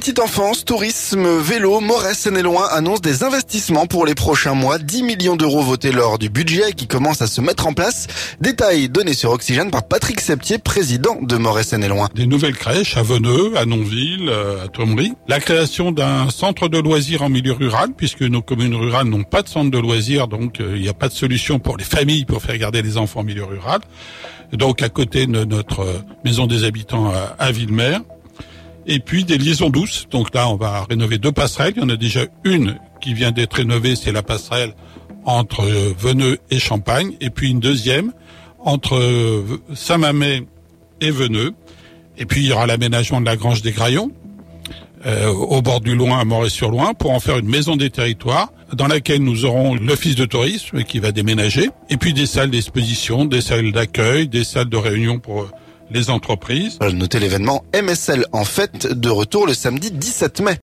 Petite enfance, tourisme, vélo, Morez Seine-et-Loing annonce des investissements pour les prochains mois. 10 millions d'euros votés lors du budget qui commence à se mettre en place. Détails donnés sur Oxygène par Patrick Septier, président de Morez Seine-et-Loing. Des nouvelles crèches à Veneux, à Nonville, à Thomery. La création d'un centre de loisirs en milieu rural, puisque nos communes rurales n'ont pas de centre de loisirs, donc il n'y a pas de solution pour les familles pour faire garder les enfants en milieu rural. Donc à côté de notre maison des habitants à Villemer. Et puis des liaisons douces. Donc là, on va rénover 2 passerelles. Il y en a déjà une qui vient d'être rénovée, c'est la passerelle entre Veneux et Champagne. Et puis une deuxième entre Saint-Mamet et Veneux. Et puis il y aura l'aménagement de la Grange des Graillons, au bord du Loing à Morez-sur-Loing, pour en faire une maison des territoires dans laquelle nous aurons l'office de tourisme qui va déménager. Et puis des salles d'exposition, des salles d'accueil, des salles de réunion pour les entreprises. Notez l'événement MSL en fête de retour le samedi 17 mai.